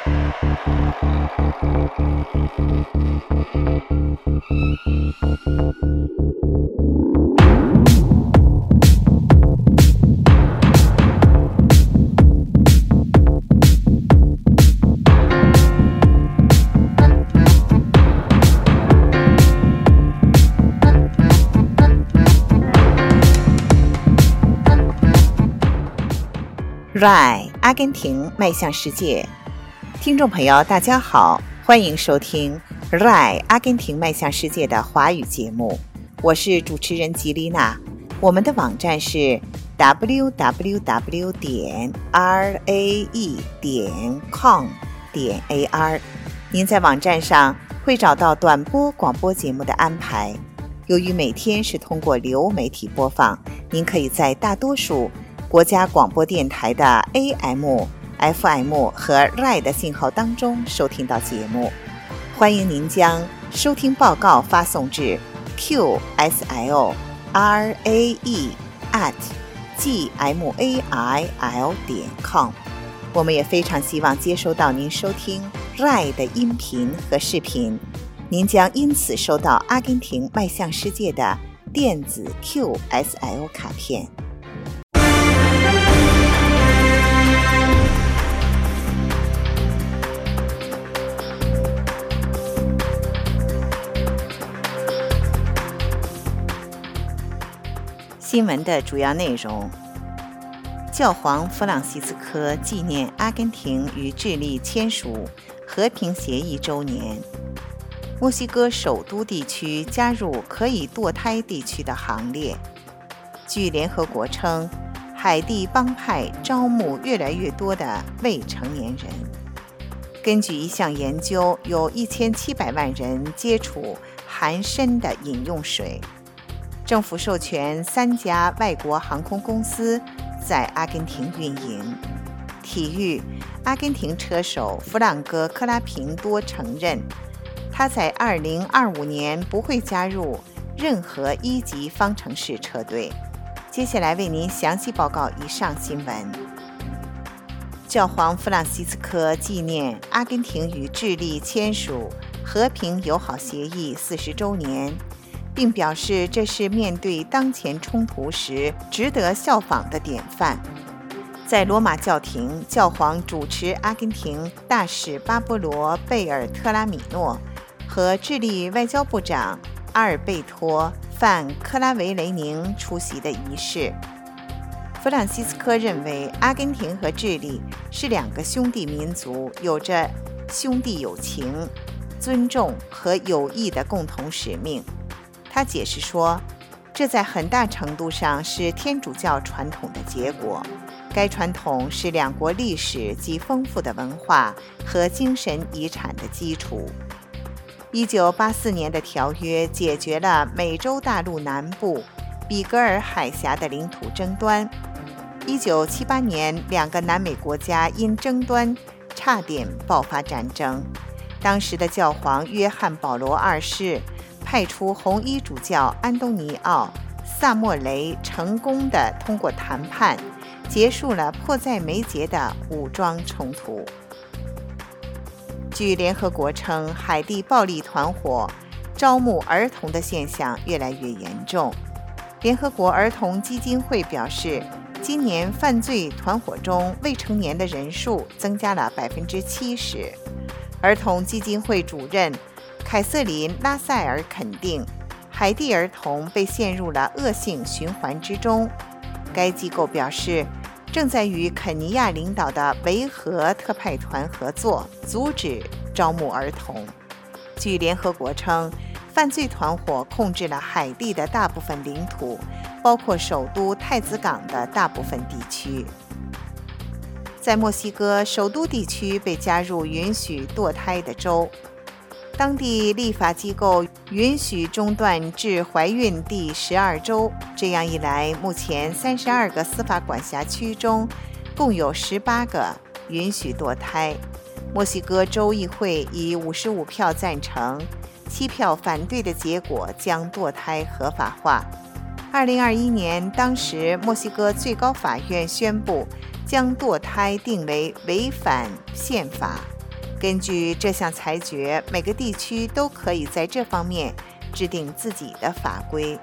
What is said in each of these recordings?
RAI 阿根廷迈向世界，听众朋友大家好，欢迎收听 RAI 阿根廷迈向世界的华语节目，我是主持人吉丽娜。我们的网站是 www.rae.com.ar， 您在网站上会找到短波广播节目的安排。由于每天是通过流媒体播放，您可以在大多数国家广播电台的 AM、FM 和 RAI 的信号当中收听到节目。欢迎您将收听报告发送至 qsil@gmail.com。 我们也非常希望接收到您收听 RAI 的音频和视频，您将因此收到阿根廷迈向世界的电子 QSL 卡片。新闻的主要内容：教皇弗朗西斯科纪念阿根廷与智利签署和平协议周年；墨西哥首都地区加入可以堕胎地区的行列；据联合国称，海地帮派招募越来越多的未成年人；根据一项研究，有1700万人接触含砷的饮用水；政府授权3家外国航空公司在阿根廷运营。体育，阿根廷车手弗朗哥·克拉平多承认，他在2025年不会加入任何1级方程式车队。接下来为您详细报告以上新闻。教皇弗朗西斯科纪念阿根廷与智利签署和平友好协议40周年，并表示这是面对当前冲突时值得效仿的典范。在罗马教廷，教皇主持阿根廷大使巴波罗·贝尔特拉米诺和智利外交部长阿尔贝托·范克拉维雷宁出席的仪式。弗朗西斯科认为，阿根廷和智利是2个兄弟民族，有着兄弟友情、尊重和友谊的共同使命。他解释说，这在很大程度上是天主教传统的结果，该传统是2国历史及丰富的文化和精神遗产的基础。1984年的条约解决了美洲大陆南部比格尔海峡的领土争端。1978年，2个南美国家因争端差点爆发战争。当时的教皇约翰保罗2世派出红衣主教安东尼奥·萨莫雷，成功地通过谈判结束了迫在眉睫的武装冲突。据联合国称，海地暴力团伙招募儿童的现象越来越严重。联合国儿童基金会表示，今年犯罪团伙中未成年的人数增加了70%。儿童基金会主任凯瑟琳·拉塞尔肯定，海地儿童被陷入了恶性循环之中。该机构表示，正在与肯尼亚领导的维和特派团合作，阻止招募儿童。据联合国称，犯罪团伙控制了海地的大部分领土，包括首都太子港的大部分地区。在墨西哥，首都地区被加入允许堕胎的州。当地立法机构允许中断至怀孕第12周，这样一来，目前32个司法管辖区中共有18个允许堕胎。墨西哥州议会以55票赞成、7票反对的结果将堕胎合法化。2021年，当时墨西哥最高法院宣布将堕胎定为违反宪法。 根据这项裁决，每个地区都可以在这方面制定自己的法规。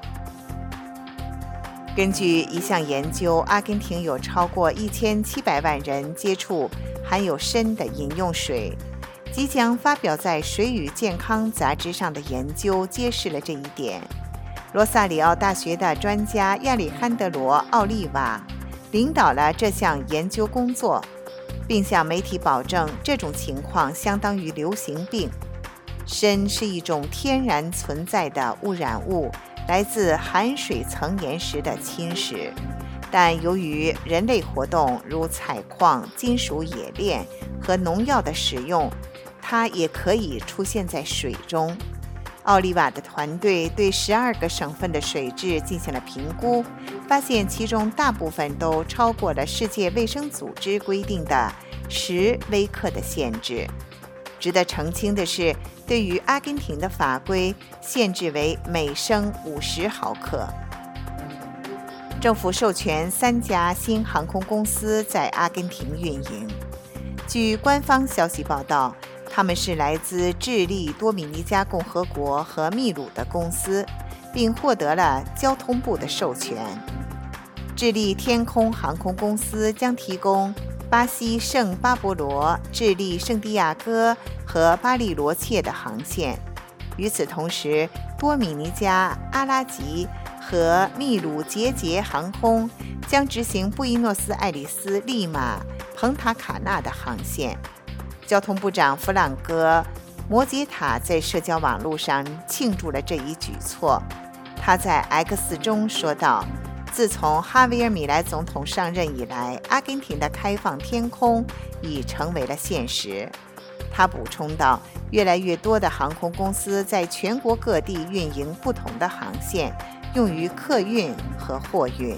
根据一项研究，阿根廷有超过1700万人接触含有砷的饮用水。即将发表在《水与健康》杂志上的研究揭示了这一点。罗萨里奥大学的专家亚历罕德罗·奥利瓦领导了这项研究工作，并向媒体保证这种情况相当于流行病。砷是一种天然存在的污染物，来自含水层岩石的侵蚀，但由于人类活动如采矿、金属冶炼和农药的使用，它也可以出现在水中。奥利瓦的团队对12个省份的水质进行了评估，发现其中大部分都超过了世界卫生组织规定的10微克的限制。值得澄清的是，对于阿根廷的法规限制为每升50毫克。政府授权3家新航空公司在阿根廷运营。据官方消息报道，他们是来自智利、多米尼加共和国和秘鲁的公司，并获得了交通部的授权。智利天空航空公司将提供巴西圣巴博罗、智利圣地亚哥和巴利罗切的航线。与此同时，多米尼加阿拉吉和秘鲁捷捷航空将执行布宜诺斯艾利斯、利马、蓬塔卡纳的航线。交通部长弗朗哥·摩杰塔在社交网络上庆祝了这一举措。他在 X 中说道：“自从哈维尔·米莱总统上任以来，阿根廷的开放天空已成为了现实。”他补充道：“越来越多的航空公司在全国各地运营不同的航线，用于客运和货运。”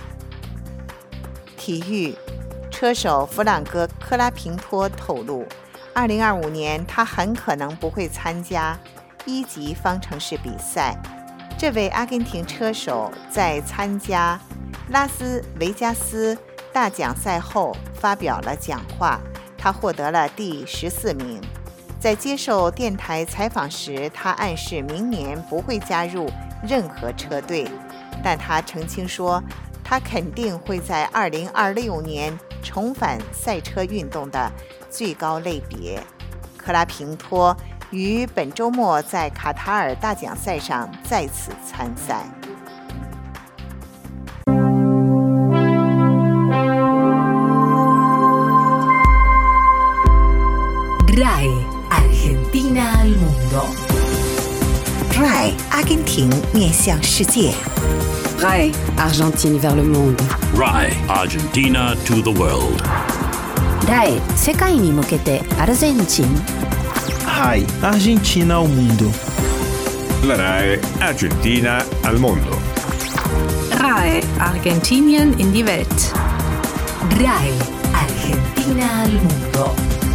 体育车手弗朗哥·克拉平托透露，2025年他很可能不会参加1级方程式比赛。这位阿根廷车手在参加拉斯维加斯大奖赛后发表了讲话，他获得了第14名。在接受电台采访时，他暗示明年不会加入任何车队，但他澄清说，他肯定会在2026年重返赛车运动的最高类别。克拉平托于本周末在卡塔尔大奖赛上再次参赛。 RAI Argentina al mundo。 RAI 阿根廷面向世界。 RAI Argentine vers le monde。 RAI Argentina to the world。 RAI 世界に向けてアルゼンチン。 RAI Argentina al mundo。 La RAI Argentina al mondo。 RAI Argentinien in die Welt。 RAI Argentina al mundo。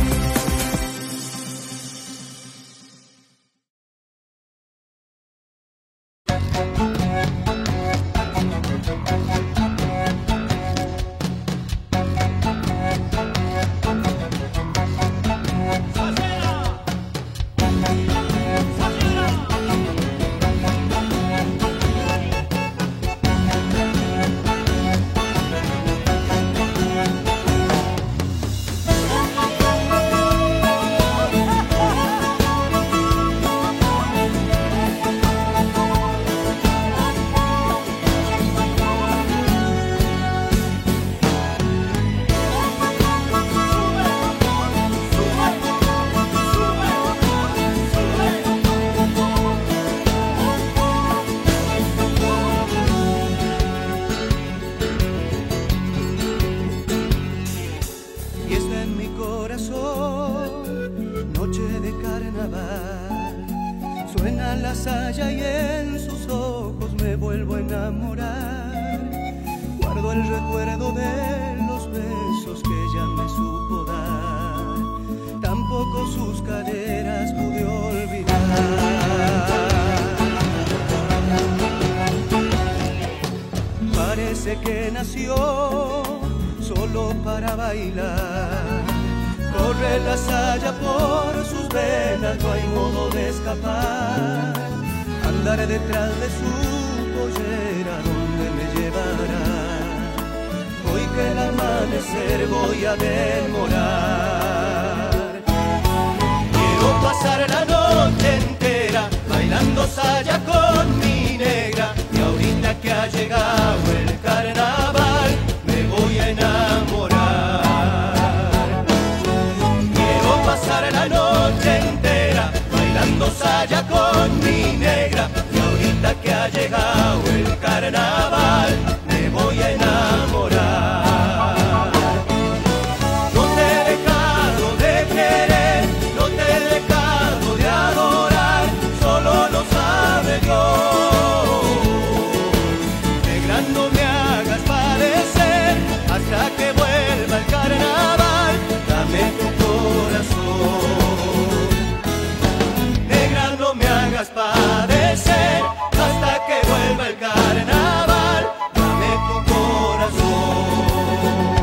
Saya y en sus ojos me vuelvo a enamorar. Guardo el recuerdo de los besos que ella me supo dar. Tampoco sus caderas pude olvidar. Parece que nació solo para bailar. Corre la saya por sus venas, no hay modo de escapar. Andaré detrás de su pollera, donde me llevará. Hoy que el amanecer voy a demorar. Quiero pasar la noche entera bailando saya con mi negra. Y ahorita que ha llegado el carnaval, me voy a enamorar. Quiero pasar la noche entera bailando saya con mi negra. Y ahorita que ha llegado el carnaval, me voy a enamorar. No te he dejado de querer, no te he dejado de adorar, solo lo sabe Dios. Negra, no me hagas padecer hasta que vuelva el carnaval, dame tu corazón. Negra, no me hagas padecer hasta que vuelva el carnaval, dame tu corazón.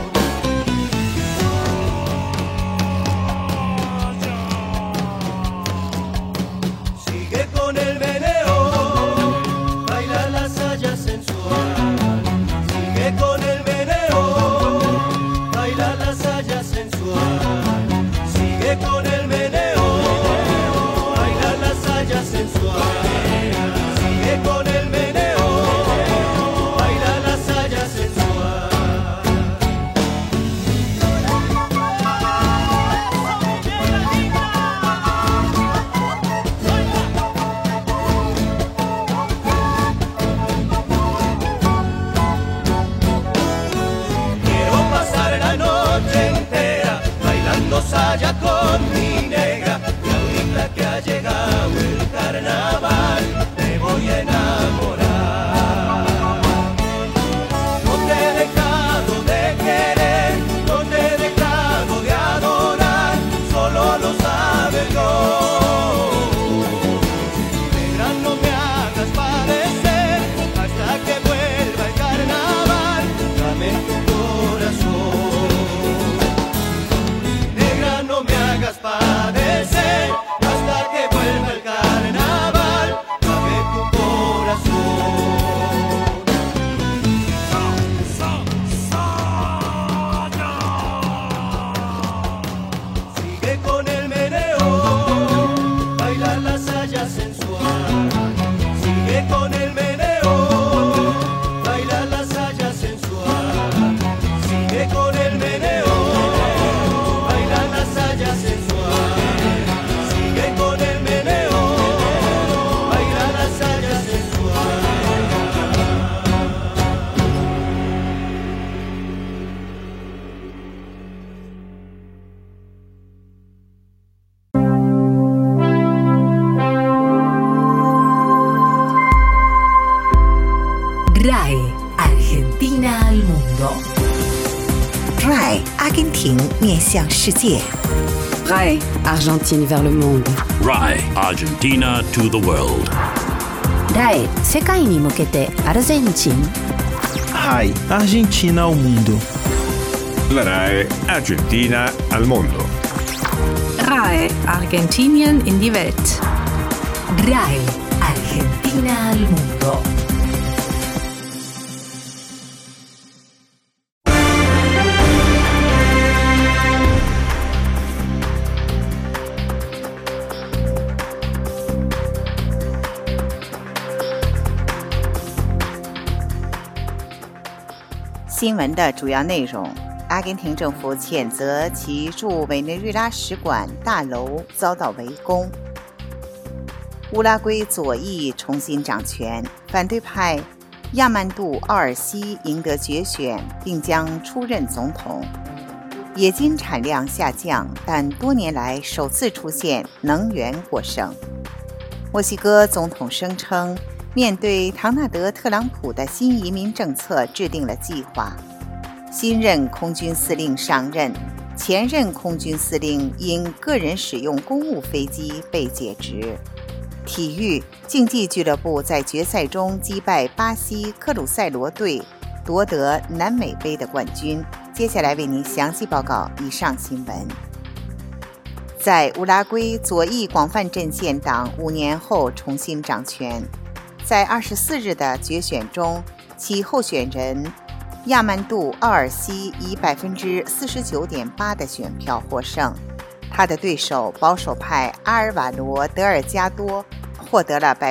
Sigue con el meneo, baila la saya sensual. Sigue con el meneo, baila la saya sensual. Sigue con el meneo, baila la saya sensual. Sigue con el meneo, baila la saya sensual. Quiero pasar la noche entera bailando saya con mi negra. Y ahorita que ha llegado el carnaval, me voy a enamorar. No te he dejado de querer, no te he dejado de adorar, solo lo sabe Dios. Negra, no me hagas padecer hasta que vuelva el carnaval, dame tu corazón. Negra, no me hagas padecer hasta que vuelva el carnaval, dame tu corazón. Sigue con el meneo, baila la saya sensual. Sigue con el meneo, baila la saya sensual. Sigue con el meneo, baila la saya sensual. Sigue con el meneo, baila la saya sensual. RAE Argentina al mundo. RAI 阿根廷面向世界。 RAE Argentine vers le monde. RAI Argentina to the world. RAE 世界に向けてアルゼンチン。 RAI Argentina ao mundo. La RAE Argentina al mondo. RAE Argentinien in die Welt. RAE Argentina al mundo. 《新闻的主要内容：阿根廷政府谴责其驻委内瑞拉使馆大楼遭到围攻。乌拉圭左翼重新掌权，反对派亚曼杜·奥尔西赢得决选，并将出任总统。冶金产量下降，但多年来首次出现能源过剩。墨西哥总统声称，面对唐纳德·特朗普的新移民政策制定了计划。新任空军司令上任，前任空军司令因个人使用公务飞机被解职。体育，竞技俱乐部在决赛中击败巴西克鲁塞罗队，夺得南美杯的冠军。接下来为您详细报告以上新闻。 在乌拉圭左翼广泛阵线党5年后重新掌权。在24日的决选中，其候选人亚曼杜·奥尔西以 49.8% 的选票获胜，他的对手保守派阿尔瓦罗·德尔加多获得了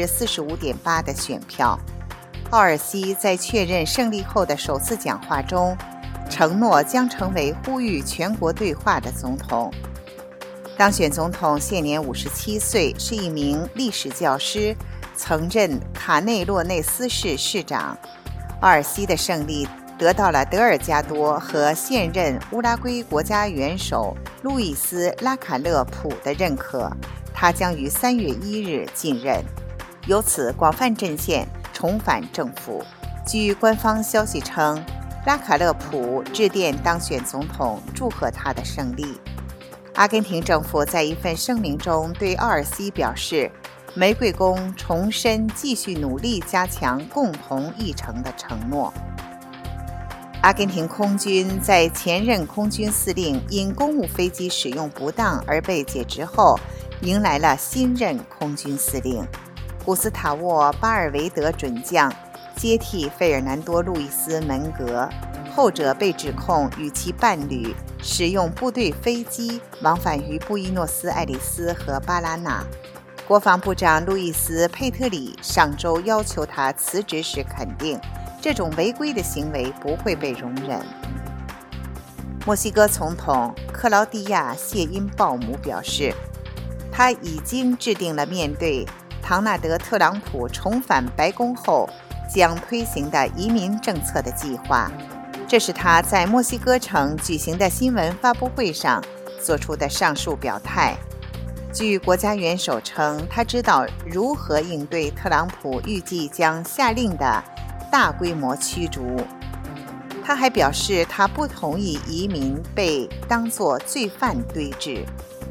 45.8% 的选票。奥尔西在确认胜利后的首次讲话中，承诺将成为呼吁全国对话的总统。当选总统现年57岁，是一名历史教师，曾任卡内洛内斯市市长。奥尔西的胜利得到了德尔加多和现任乌拉圭国家元首路易斯·拉卡勒普的认可，他将于3月1日继任。由此，广泛阵线重返政府。据官方消息称，拉卡勒普致电当选总统，祝贺他的胜利。阿根廷政府在一份声明中对奥尔西表示，玫瑰宫重申继续努力加强共同议程的承诺。阿根廷空军在前任空军司令因公务飞机使用不当而被解职后，迎来了新任空军司令古斯塔沃·巴尔维德准将，接替费尔南多·路易斯·门格。后者被指控与其伴侣使用部队飞机往返于布宜诺斯艾利斯和巴拉那。国防部长路易斯·佩特里上周要求他辞职时肯定，这种违规的行为不会被容忍。墨西哥总统克劳蒂亚·谢因鲍姆表示，他已经制定了面对唐纳德·特朗普重返白宫后将推行的移民政策的计划。这是他在墨西哥城举行的新闻发布会上做出的上述表态。据国家元首称，他知道如何应对特朗普预计将下令的大规模驱逐。他还表示，他不同意移民被当作罪犯堆置。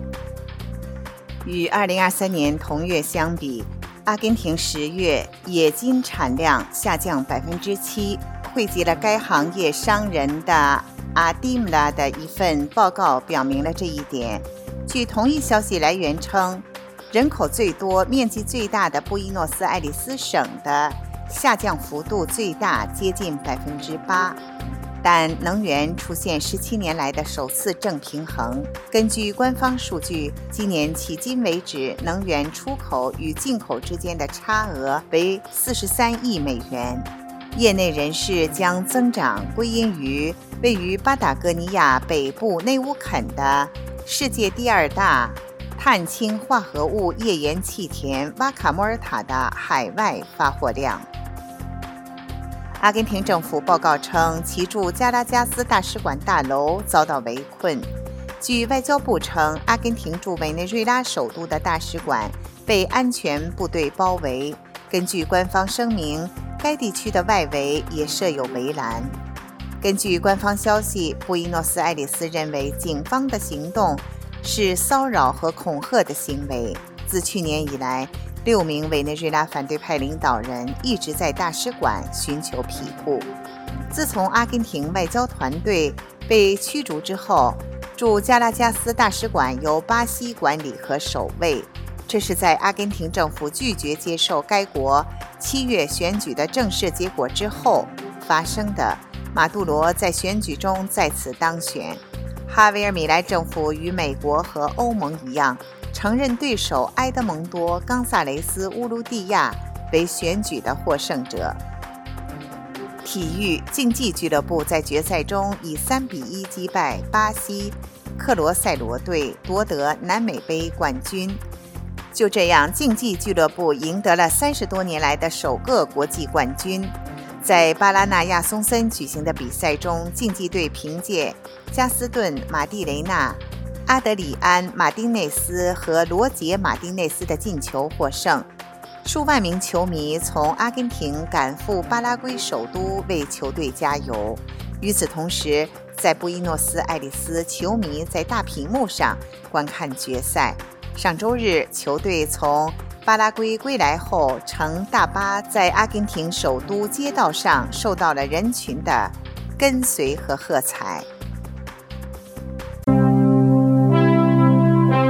与2023年同月相比，阿根廷10月冶金产量下降 7%。汇集了该行业商人的阿蒂姆拉的一份报告表明了这一点。据同一消息来源称，人口最多、面积最大的布宜诺斯艾利斯省的下降幅度最大，接近 8%， 但能源出现17年来的首次正平衡。根据官方数据，今年迄今为止，能源出口与进口之间的差额为43亿美元。业内人士将增长归因于位于巴达哥尼亚北部内乌肯的世界第2大碳氢化合物页岩气田瓦卡莫尔塔的海外发货量。阿根廷政府报告称，其驻加拉加斯大使馆大楼遭到围困。据外交部称，阿根廷驻委内瑞拉首都的大使馆被安全部队包围。根据官方声明，该地区的外围也设有围栏。根据官方消息，布宜诺斯艾利斯认为警方的行动是骚扰和恐吓的行为。自去年以来，6名委内瑞拉反对派领导人一直在大使馆寻求庇护。自从阿根廷外交团队被驱逐之后，驻加拉加斯大使馆由巴西管理和守卫。这是在阿根廷政府拒绝接受该国7月选举的正式结果之后发生的。马杜罗在选举中再次当选。哈维尔·米莱政府与美国和欧盟一样，承认对手埃德蒙多·冈萨雷斯·乌卢蒂亚为选举的获胜者。体育竞技俱乐部在决赛中以3-1击败巴西克罗塞罗队，夺得南美杯冠军。就这样，竞技俱乐部赢得了30多年来的首个国际冠军。在巴拉那亚松森举行的比赛中，竞技队凭借加斯顿·马蒂雷纳、阿德里安·马丁内斯和罗杰·马丁内斯的进球获胜。数万名球迷从阿根廷赶赴巴拉圭首都为球队加油。与此同时，在布宜诺斯艾利斯，球迷在大屏幕上观看决赛。上周日，球队从巴拉圭归来后，乘大巴在阿根廷首都街道上受到了人群的跟随和喝彩。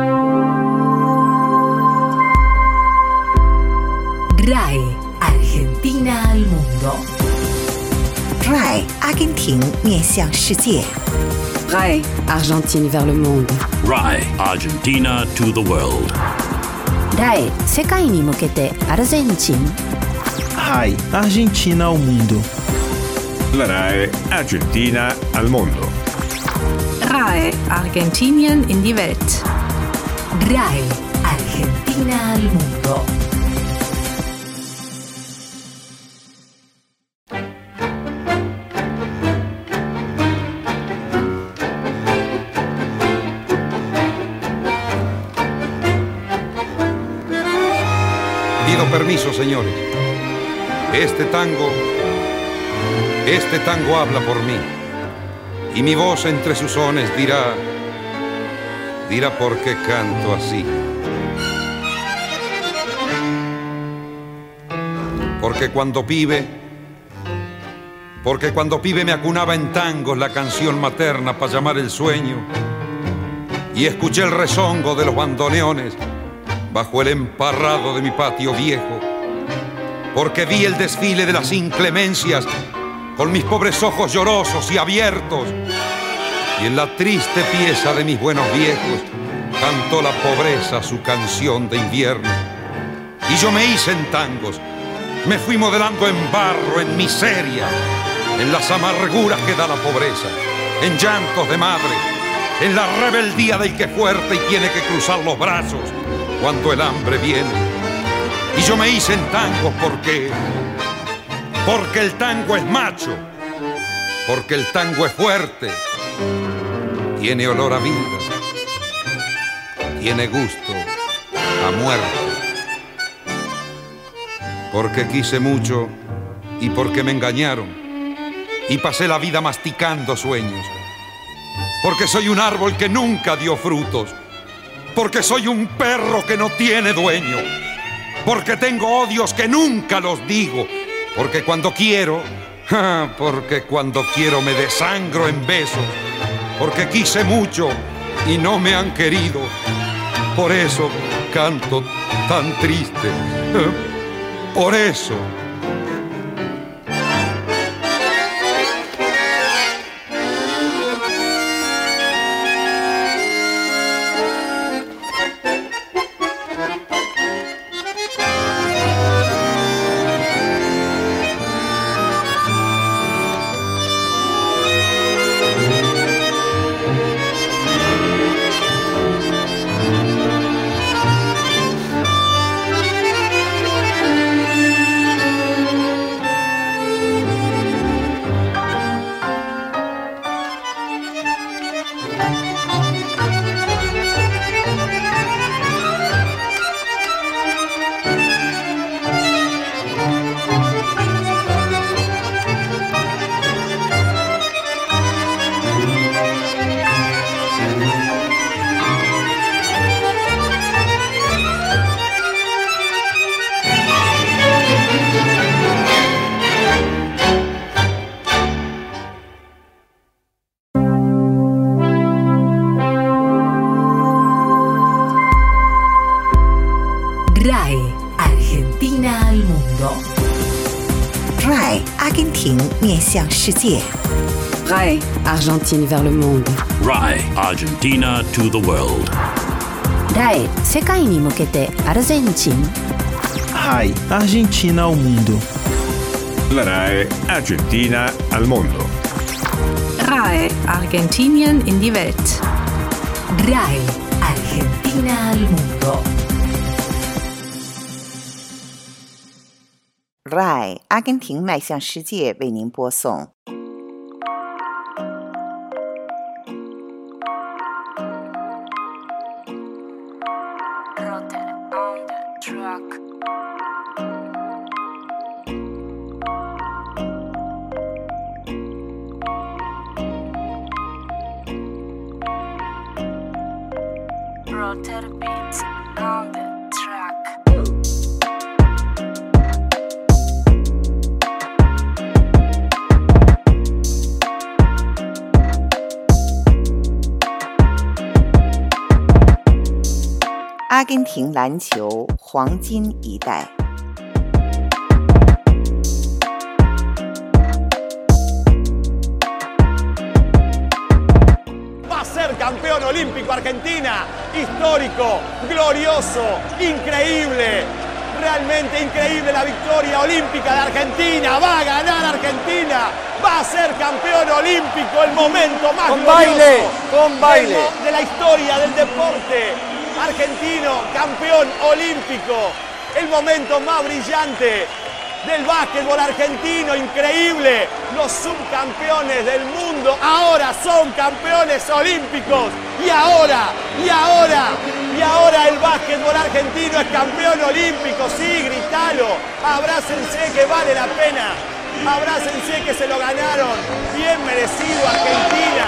向世界。 RAI Argentine vers le monde. RAI Argentina to the world. RAI 世界に向けてアルゼンチン。 RAI Argentina ao mundo. La RAI Argentina al mondo. RAI Argentinien in die Welt. RAI Argentina al mundo. Pido permiso, señores. Este tango habla por mí. Y mi voz entre sus sones dirá por qué canto así. Porque cuando pibe me acunaba en tangos la canción materna para llamar el sueño. Y escuché el rezongo de los bandoneones bajo el emparrado de mi patio viejo, porque vi el desfile de las inclemencias con mis pobres ojos llorosos y abiertos, y en la triste pieza de mis buenos viejos cantó la pobreza su canción de invierno. Y yo me hice en tangos, me fui modelando en barro, en miseria, en las amarguras que da la pobreza, en llantos de madre, en la rebeldía del que es fuerte y tiene que cruzar los brazos cuando el hambre viene. Y yo me hice en tangos porque el tango es macho, porque el tango es fuerte, tiene olor a vida, tiene gusto a muerte. Porque quise mucho y porque me engañaron y pasé la vida masticando sueños. Porque soy un árbol que nunca dio frutos, porque soy un perro que no tiene dueño, porque tengo odios que nunca los digo, porque cuando quiero me desangro en besos, porque quise mucho y no me han querido, por eso canto tan triste, por eso. RAI Argentina al mundo. RAI 阿根廷面向世界。 RAI Argentine vers le monde. RAI Argentina to the world. RAI 世界に向けてアルゼンチン。 RAI Argentina ao mundo. La RAI Argentina al mondo. RAI Argentinien in die Welt. RAI Argentina al mundo. RAI 阿根廷迈向世界为您播送。 Rotter beats on the track. 阿根廷篮球黄金一代。 ser campeón olímpico Argentina. Histórico, glorioso, increíble. Realmente increíble la victoria olímpica de Argentina. Va a ganar Argentina. Va a ser campeón olímpico. El momento más glorioso con baile de la historia del deporte argentino. Campeón olímpico. El momento más brillante del básquetbol argentino. Increíble. Los subcampeones del mundo ahora son campeones olímpicos. Y ahora el básquetbol argentino es campeón olímpico. Sí, gritalo. Abrácense que vale la pena. Abrácense que se lo ganaron. Bien merecido Argentina.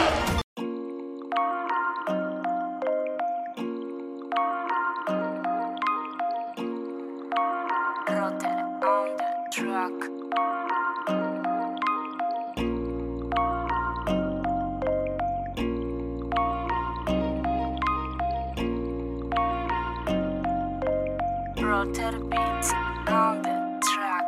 Rotter beats on the track.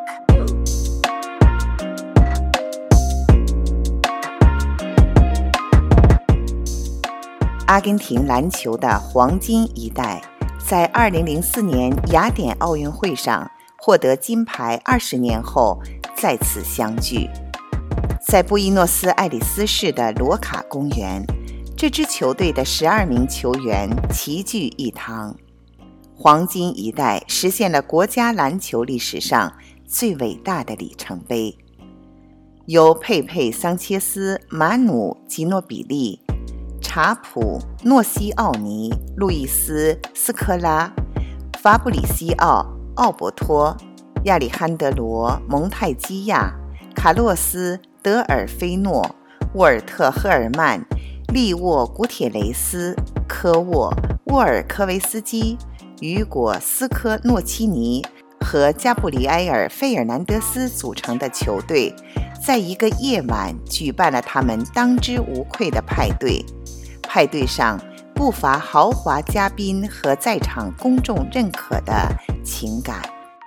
阿根廷篮球的黄金一代，在2004年雅典奥运会上获得金牌20年后再次相聚。在布宜诺斯艾利斯市的罗卡公园，这支球队的12名球员齐聚一堂。黄金一代实现了国家篮球历史上最伟大的里程碑。由佩佩·桑切斯、马努·吉诺比利、查普·诺西奥尼、路易斯·斯科拉、法布里西奥·奥伯托、亚历罕德罗·蒙泰基亚、卡洛斯·德尔菲诺、沃尔特·赫尔曼、利沃·古铁雷斯、科沃、沃尔科维斯基、雨果·斯科诺基尼和加布里埃尔·费尔南德斯组成的球队，在一个夜晚举办了他们当之无愧的派对。派对上不乏豪华嘉宾和在场公众认可的情感。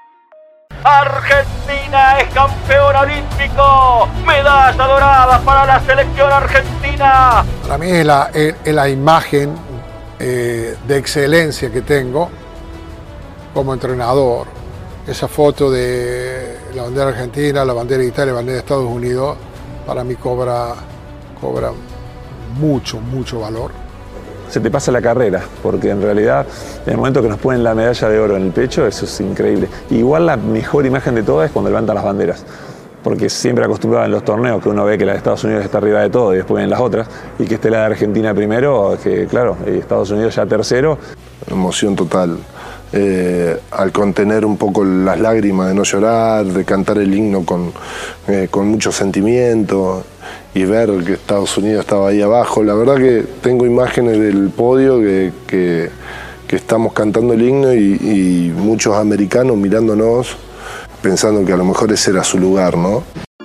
Argentina es campeón olímpico. Medalla dorada para la selección argentina. Para mí es la imagen de excelencia que tengo como entrenador. Esa foto de la bandera argentina, la bandera de Italia, la bandera de Estados Unidos, para mí cobra mucho valor. Se te pasa la carrera, porque en realidad en el momento que nos ponen la medalla de oro en el pecho, eso es increíble. Igual la mejor imagen de todas es cuando levantan las banderas, porque siempre acostumbrado en los torneos que uno ve que la de Estados Unidos está arriba de todo y después vienen las otras, y que esté la de Argentina primero, que claro, y Estados Unidos ya tercero. Emoción total. Al contener un poco las lágrimas de no llorar, de cantar el himno con mucho sentimiento y ver que Estados Unidos estaba ahí abajo. La verdad que tengo imágenes del podio que estamos cantando el himno y muchos americanos mirándonos pensando que a lo mejor ese era su lugar, ¿no?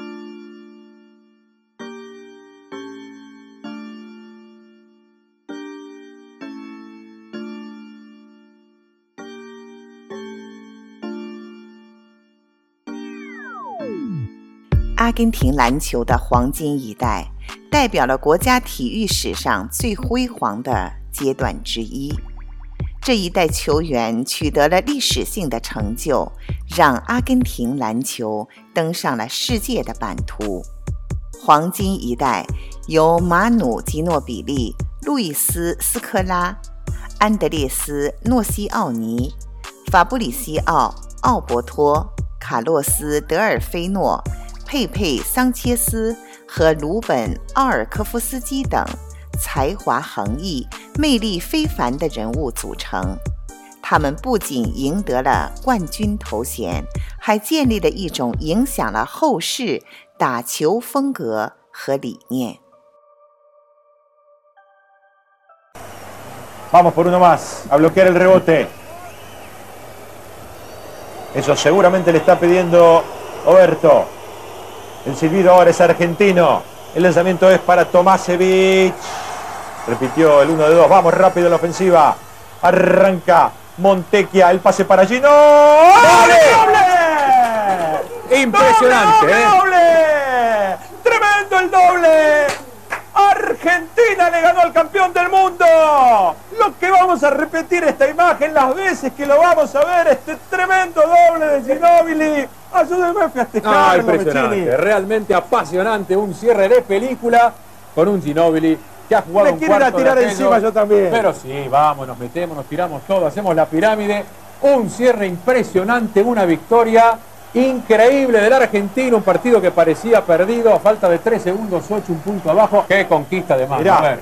阿根廷篮球的黄金一代代表了国家体育史上最辉煌的阶段之一。这一代球员取得了历史性的成就，让阿根廷篮球登上了世界的版图。黄金一代由马努·吉诺比利、路易斯·斯科拉、安德烈斯·诺西奥尼、法布里西奥·奥伯托、卡洛斯·德尔菲诺、佩佩·桑切斯和鲁本·奥尔科夫斯基等才华横溢、魅力非凡的人物组成。他们不仅赢得了冠军头衔，还建立了一种影响了后世打球风格和理念。 Vamos por uno más, a bloquear el rebote. Eso seguramente le está pidiendo Oberto. El silbido ahora es argentino. El lanzamiento es para Tomasevich. Repitió el 1 de 2. Vamos rápido en la ofensiva. Arranca Montecchia. El pase para Gino. ¡Doble! Impresionante, ¡Doble! ¡Tremendo el doble! Argentina le ganó al campeón del mundo. Lo que vamos a repetir esta imagen las veces que lo vamos a ver, este tremendo doble de Ginóbili. Ayúdenme a festejarlo, impresionante, Mechini. realmente apasionante, un cierre de película con un Ginóbili que ha jugado un quiero ir a cuarto tirar de aquello. encima yo también. Pero sí, vamos, nos metemos, nos tiramos todo, hacemos la pirámide. Un cierre impresionante, una victoria increíble del argentino, un partido que parecía perdido, a falta de 3 segundos, 8, un punto abajo. ¡Qué conquista de mano! Mirá. A ver.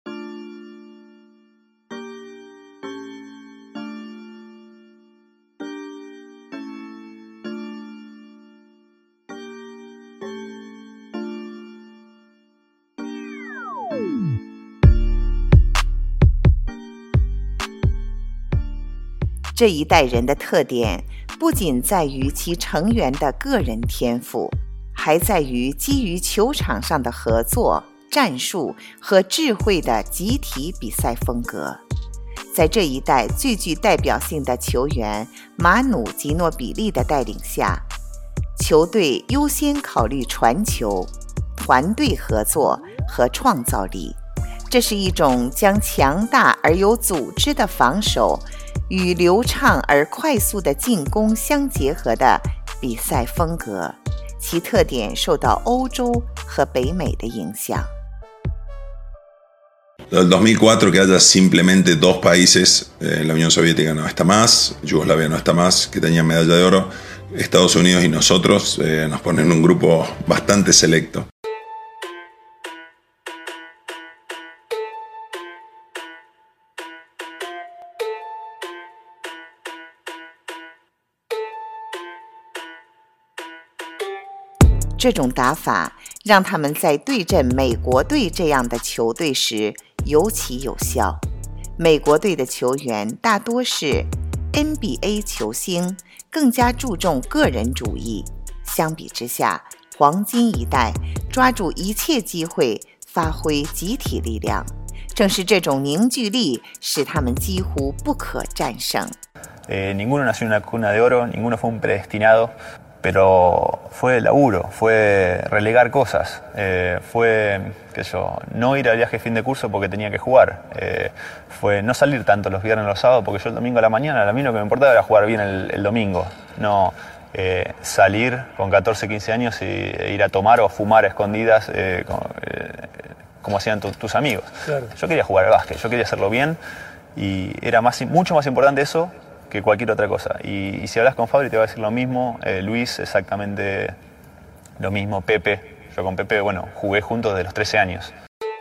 这一代人的特点不仅在于其成员的个人天赋，还在于基于球场上的合作、战术和智慧的集体比赛风格。在这一代最具代表性的球员马努·吉诺比利的带领下，球队优先考虑传球、团队合作和创造力。这是一种将强大而有组织的防守与流畅而快速的进攻相结合的比赛风格，其特点受到欧洲和北美的影响。 Lo del 2004 que haya simplemente dos países, la Unión Soviética no está más, Yugoslavia no está más, que tenían medalla de oro, Estados Unidos y nosotros nos ponen en un grupo bastante selecto. 这种打法让他们在对阵美国队这样的球队时尤其有效。美国队的球员大多是 NBA 球星，更加注重个人主义。相比之下，黄金一代抓住一切机会，发挥集体力量。正是这种凝聚力使他们几乎不可战胜。 Ninguno nació en una cuna de oro, ninguno fue un predestinado, pero fue laburo, fue relegar cosas, fue no ir al viaje fin de curso porque tenía que jugar, fue no salir tanto los viernes y los sábados porque yo el domingo a la mañana, a mí lo que me importaba era jugar bien el domingo, no salir con 14, 15 años e ir a tomar o a fumar a escondidas como hacían tus amigos. Claro. Yo quería jugar al básquet, yo quería hacerlo bien y era mucho más importante eso que cualquier otra cosa. Y si hablas con Fabri te va a decir lo mismo, Luis exactamente lo mismo, Pepe. Yo con Pepe, bueno, jugué juntos desde los 13 años.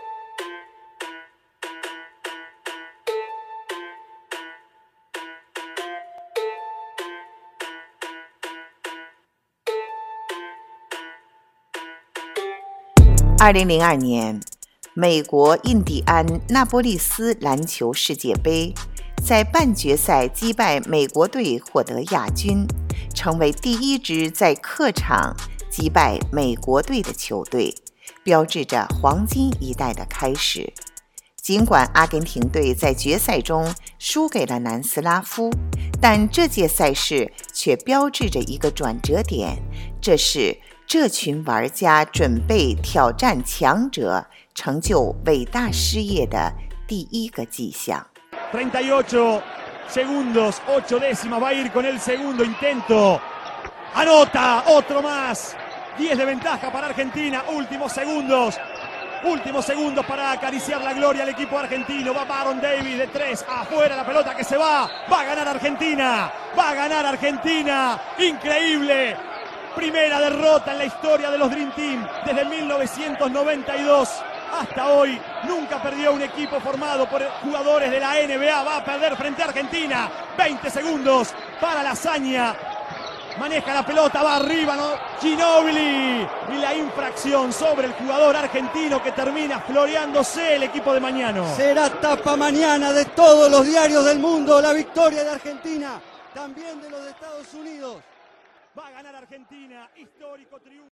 2002年，美国印第安纳波利斯篮球世界杯在半决赛击败美国队获得亚军，成为第一支在客场击败美国队的球队，标志着黄金一代的开始。尽管阿根廷队在决赛中输给了南斯拉夫，但这届赛事却标志着一个转折点，这是这群玩家准备挑战强者、成就伟大事业的第一个迹象。 38 segundos, 8 décimas, va a ir con el segundo intento. Anota, otro más. 10 de ventaja para Argentina, últimos segundos para acariciar la gloria al equipo argentino. Va Baron Davis de 3, afuera la pelota que se va a ganar Argentina, increíble. Primera derrota en la historia de los Dream Team desde 1992. Hasta hoy nunca perdió un equipo formado por jugadores de la NBA. Va a perder frente a Argentina. 20 segundos para la hazaña. Maneja la pelota, va arriba, ¿no? Ginóbili. Y la infracción sobre el jugador argentino que termina floreándose el equipo de Mañano. Será tapa mañana de todos los diarios del mundo. La victoria de Argentina, también de los de Estados Unidos. Va a ganar Argentina. Histórico triunfo.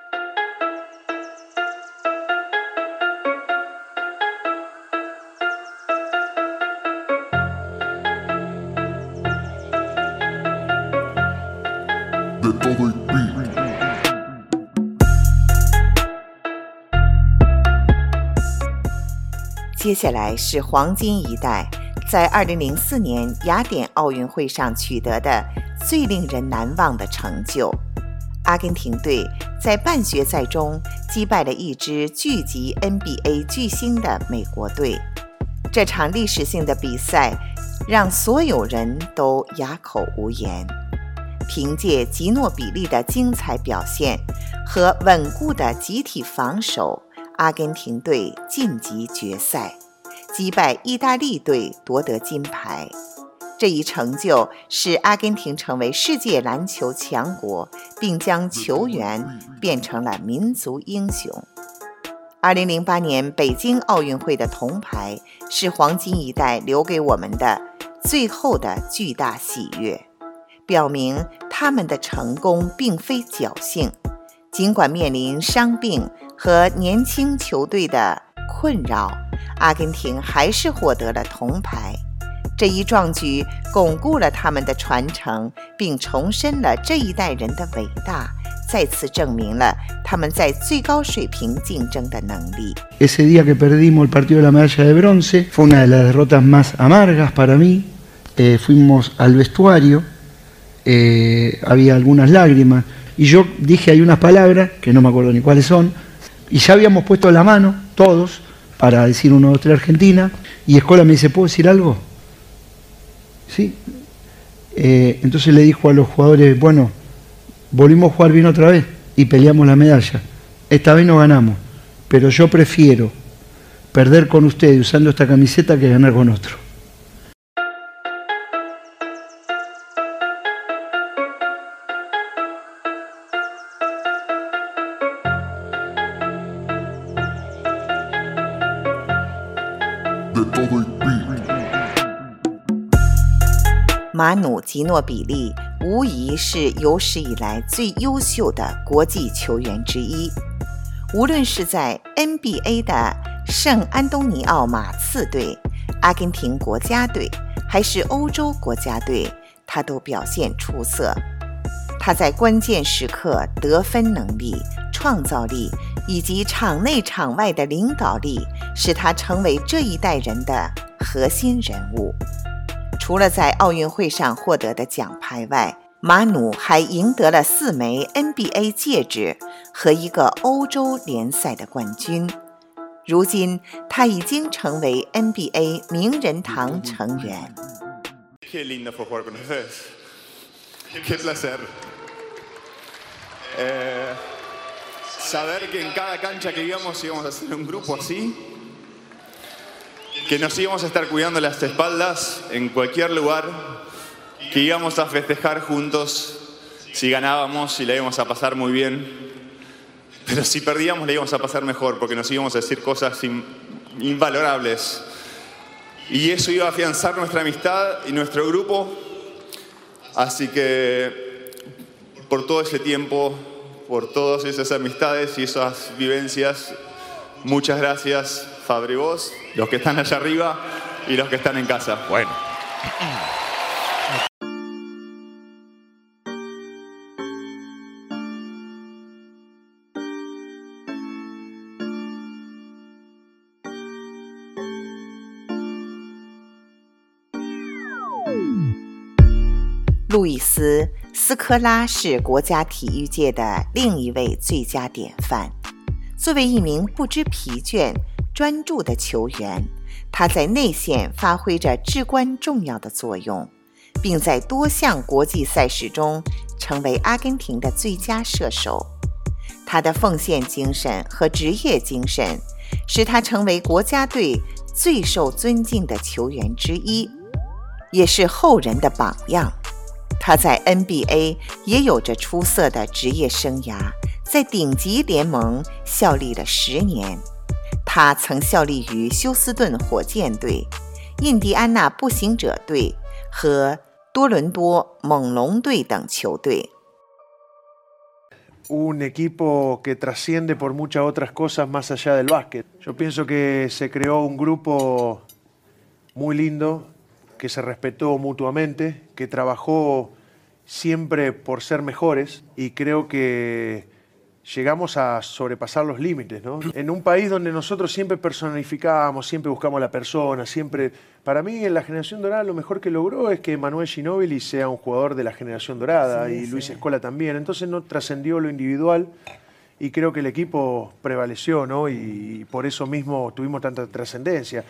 De todo el beat. 接下来是黄金一代在2004年雅典奥运会上取得的最令人难忘的成就。阿根廷队在半决赛中击败了一支聚集 NBA 巨星的美国队。这场历史性的比赛让所有人都哑口无言。凭借吉诺比利的精彩表现和稳固的集体防守，阿根廷队晋级决赛，击败意大利队夺得金牌。这一成就使阿根廷成为世界篮球强国，并将球员变成了民族英雄。2008年北京奥运会的铜牌是黄金一代留给我们的最后的巨大喜悦，表明他们的成功并非侥幸。尽管面临伤病和年轻球队的困扰，阿根廷还是获得了铜牌。这一壮举巩固了他们的传承，并重申了这一代人的伟大，再次证明了他们在最高水平竞争的能力。 Ese día que perdimos el partido de la medalla de bronce fue una de las derrotas más amargas para mí. Fuimos al vestuario, había algunas lágrimas y yo dije hay unas palabras que no me acuerdo ni cuáles son, y ya habíamos puesto la mano todos para decir 1, 2, 3 Argentina, y Escola me dice, ¿puedo decir algo? Sí. Entonces le dijo a los jugadores, bueno, volvimos a jugar bien otra vez y peleamos la medalla. Esta vez no ganamos, pero yo prefiero perder con ustedes usando esta camiseta que ganar con otro. De todo y beat. 马努·吉诺比利无疑是有史以来最优秀的国际球员之一。无论是在 NBA 的圣安东尼奥马刺队、阿根廷国家队，还是欧洲国家队，他都表现出色。他在关键时刻得分能力、创造力以及场内场外的领导力，使他成为这一代人的核心人物。除了在奥运会上获得的奖牌外，马努还赢得了4枚 NBA 戒指和1个欧洲联赛的冠军。如今，他已经成为 NBA 名人堂成员。 Qué lindo fue jugar con ustedes. Qué placer. Saber que en cada cancha que íbamos a hacer un grupo así, que nos íbamos a estar cuidando las espaldas en cualquier lugar, que íbamos a festejar juntos si ganábamos y la íbamos a pasar muy bien, pero si perdíamos la íbamos a pasar mejor porque nos íbamos a decir cosas invalorables y eso iba a afianzar nuestra amistad y nuestro grupo. Así que por todo ese tiempo, por todas esas amistades y esas vivencias, muchas gracias, Fabri, vos, los que están allá arriba y los que están en casa. Bueno. 路易斯·斯科拉是国家体育界的另一位最佳典范。作为一名不知疲倦、专注的球员，他在内线发挥着至关重要的作用，并在多项国际赛事中成为阿根廷的最佳射手。他的奉献精神和职业精神使他成为国家队最受尊敬的球员之一，也是后人的榜样。他在 NBA 也有着出色的职业生涯，在顶级联盟效力了10年。他曾效力于休斯顿火箭队、印第安纳步行者队和多伦多猛龙队等球队。 Un equipo que trasciende por muchas otras cosas más allá del básquet. Yo pienso que se creó un grupo muy lindo, que se respetó mutuamente, que trabajó siempre por ser mejores y creo que llegamos a sobrepasar los límites, ¿no? En un país donde nosotros siempre personificamos, siempre buscamos a la persona, siempre... Para mí, en la generación dorada, lo mejor que logró es que Manuel Ginóbili sea un jugador de la generación dorada y Luis Scola también. Entonces no trascendió lo individual y creo que el equipo prevaleció, ¿no? Y por eso mismo tuvimos tanta trascendencia.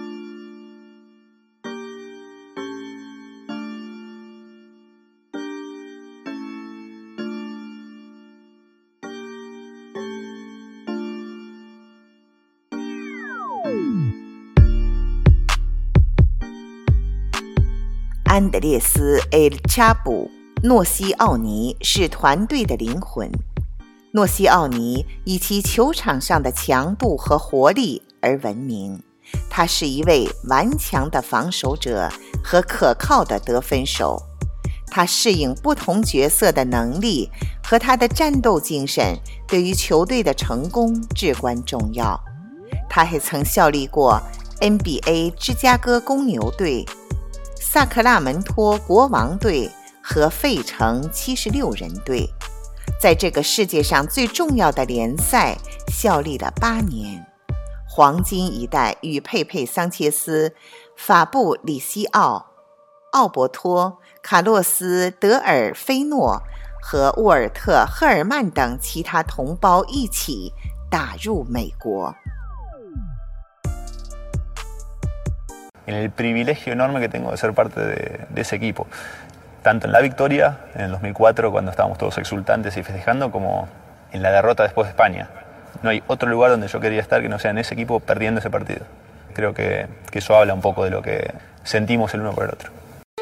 安德烈斯·埃尔查布·诺西奥尼是团队的灵魂。诺西奥尼以其球场上的强度和活力而闻名，他是一位顽强的防守者和可靠的得分手。他适应不同角色的能力和他的战斗精神对于球队的成功至关重要。他还曾效力过 NBA 芝加哥公牛队、萨克拉门托国王队和费城76人队，在这个世界上最重要的联赛效力了8年。黄金一代与佩佩桑切斯、法布里西奥、奥伯托、卡洛斯德尔菲诺和沃尔特赫尔曼等其他同胞一起打入美国。 En el privilegio enorme que tengo de ser parte de ese equipo, tanto en la victoria en el 2004 cuando estábamos todos exultantes y festejando, como en la derrota después de España. No hay otro lugar donde yo quería estar que no sea en ese equipo perdiendo ese partido. Creo que eso habla un poco de lo que sentimos el uno por el otro.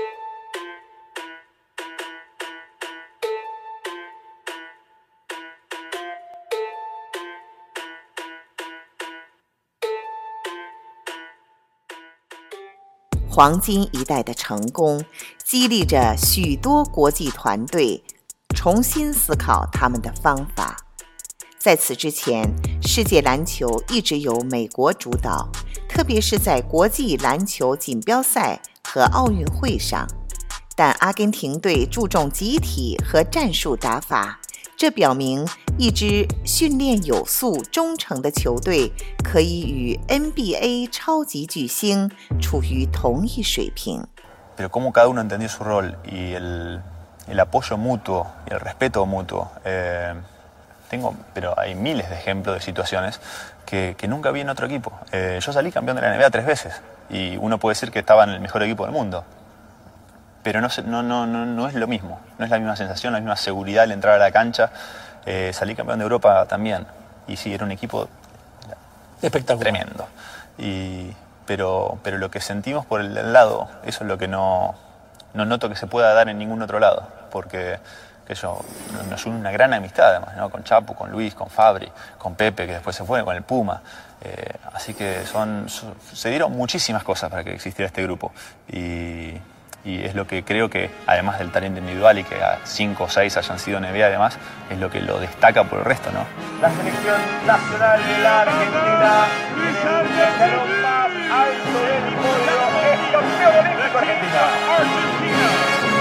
黄金一代的成功激励着许多国际团队重新思考他们的方法。在此之前，世界篮球一直由美国主导，特别是在国际篮球锦标赛和奥运会上。但阿根廷队注重集体和战术打法，这表明一支训练有素、忠诚的球队可以与 NBA 超级巨星处于同一水平。 Pero como cada uno entendió su rol y el apoyo mutuo y el respeto mutuo. Pero hay miles de ejemplos de situaciones que nunca vi en otro equipo. Yo salí campeón de la NBA 3 veces y uno puede decir que estaba en el mejor equipo del mundo. Pero no es lo mismo, no es la misma sensación, la misma seguridad al entrar a la cancha. Salí campeón de Europa también y sí, era un equipo espectacular, tremendo. Pero lo que sentimos por el lado, eso es lo que no noto que se pueda dar en ningún otro lado, porque nos une una gran amistad además, ¿no? Con Chapu, con Luis, con Fabri, con Pepe, que después se fue, con el Puma. Así que se dieron muchísimas cosas para que existiera este grupo. Y es lo que creo que, además del talento individual y que a 5 o 6 hayan sido NBA además, es lo que lo destaca por el resto, ¿no? La selección nacional de la Argentina, el escalón más alto del podio, es campeón olímpico Argentina.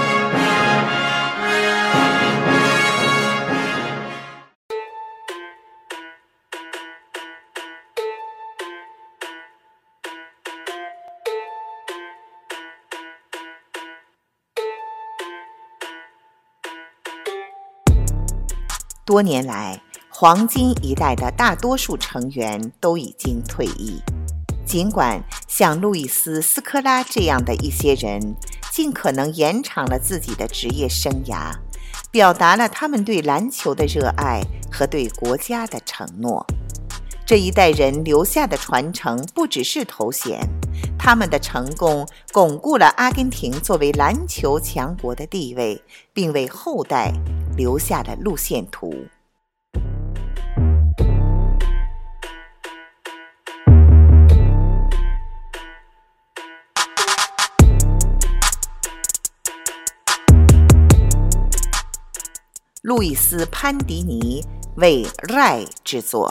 «多年来，黄金一代的大多数成员都已经退役。尽管像路易斯·斯科拉这样的一些人尽可能延长了自己的职业生涯，表达了他们对篮球的热爱和对国家的承诺。这一代人留下的传承不只是头衔，他们的成功巩固了阿根廷作为篮球强国的地位，并为后代留下了路线图。路易斯·潘迪尼为 RAI 制作。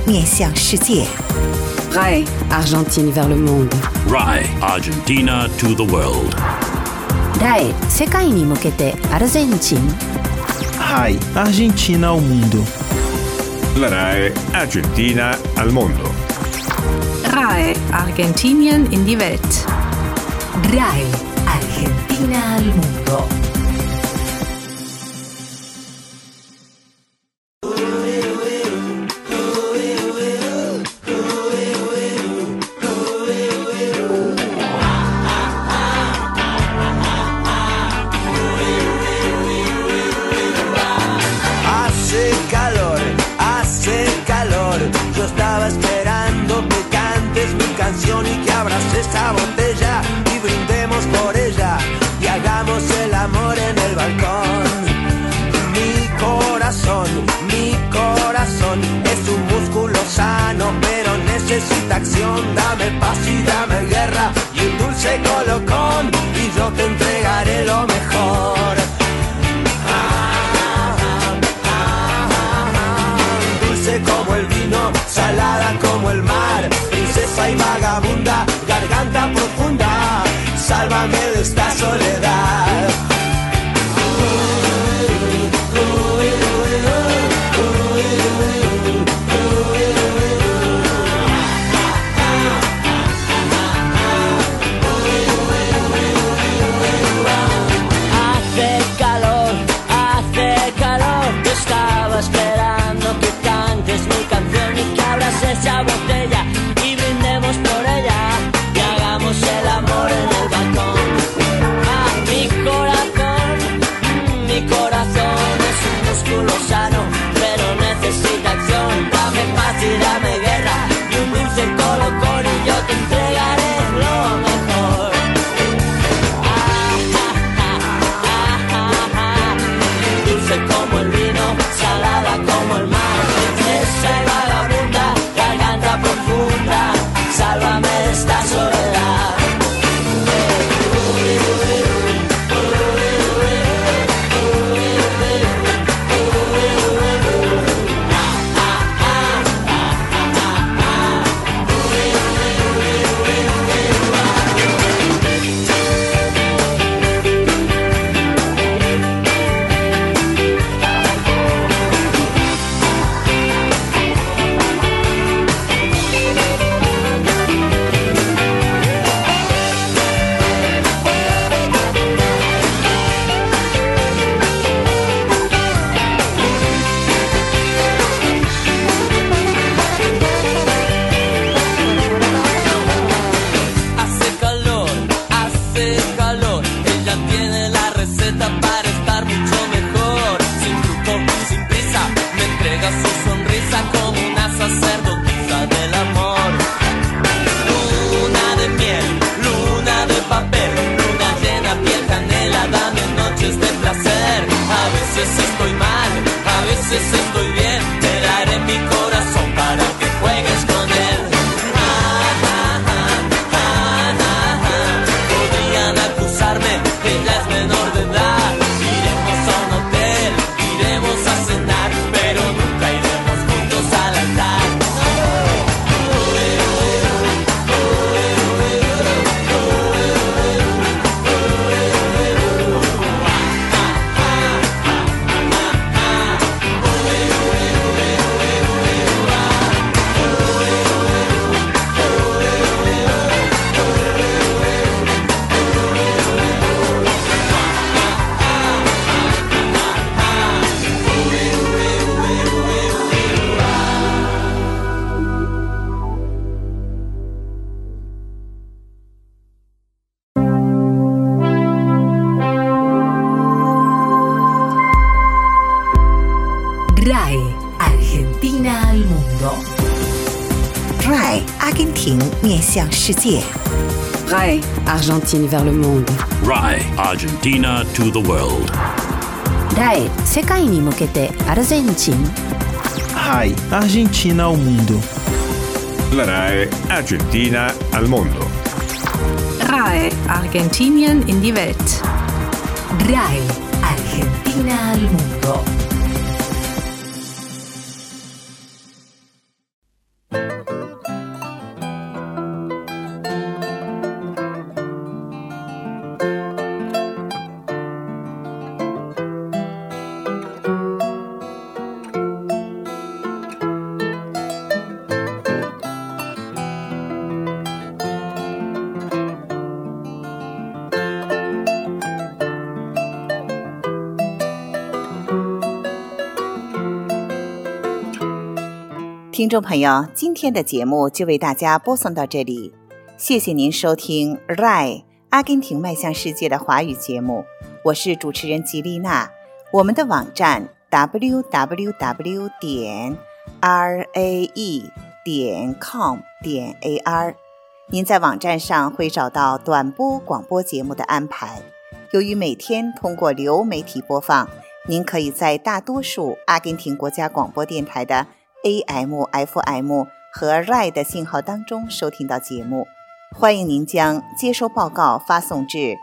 面向世界。 RAI Argentine vers le monde. RAI Argentina to the world. RAI 世界に向けてアルゼンチン。 RAI Argentina ao mundo. La RAE Argentina al mondo. RAE Argentinien in die Welt. RAI Argentina al mundo. Y que abras esa botella y brindemos por ella y hagamos el amor en el balcón. Mi corazón es un músculo sano, pero necesita acción. Dame paz y dame guerra y un dulce colocón y yo te entregaré lo mejor. Dulce como el vino, salada como el mar, princesa y vagabunda, garganta profunda, sálvame de esta soledad. Hace calor, yo estaba esperando que cantes mi canción y que abras esa botella y brindemos por ella y hagamos el amor en el balcón. Mi corazón es un músculo sano, pero necesita acción. Dame paz y dame guerra y un dulce colocón y yo te entregaré lo mejor. Dulce como el vino, salada como el mar, princesa y vagabunda, garganta profunda, sálvame de esta soledad. Estoy bien, te daré mi corazón para que juegues con él. Podrían acusarme, ella es menor de edad. Iremos a un hotel, iremos a cenar, pero nunca iremos juntos al altar. RAI Argentina al mundo. RAI 阿根廷面向世界。 RAI Argentine vers le monde. RAI Argentina to the world. RAI 世界に向けてアルゼンチン。 RAI Argentina ao mundo. La RAE Argentina al mondo. RAE Argentinien in die Welt. RAI Argentina al mundo. 听众朋友，今天的节目就为大家播送到这里，谢谢您收听 RAI 阿根廷迈向世界的华语节目，我是主持人吉丽娜。我们的网站 www.rae.com.ar， 您在网站上会找到短波广播节目的安排。由于每天通过流媒体播放，您可以在大多数阿根廷国家广播电台的 AM、FM 和 RAI 的信号当中收听到节目。欢迎您将接收报告发送至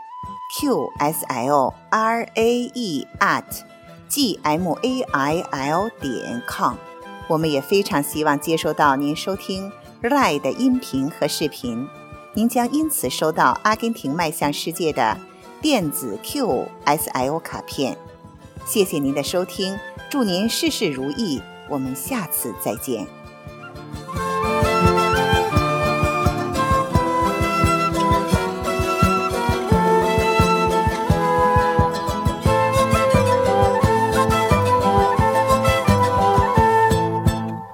qslrae@gmail.com。 我们也非常希望接收到您收听 RAI 的音频和视频，您将因此收到阿根廷迈向世界的电子 QSL 卡片。谢谢您的收听，祝您事事如意，我们下次再见。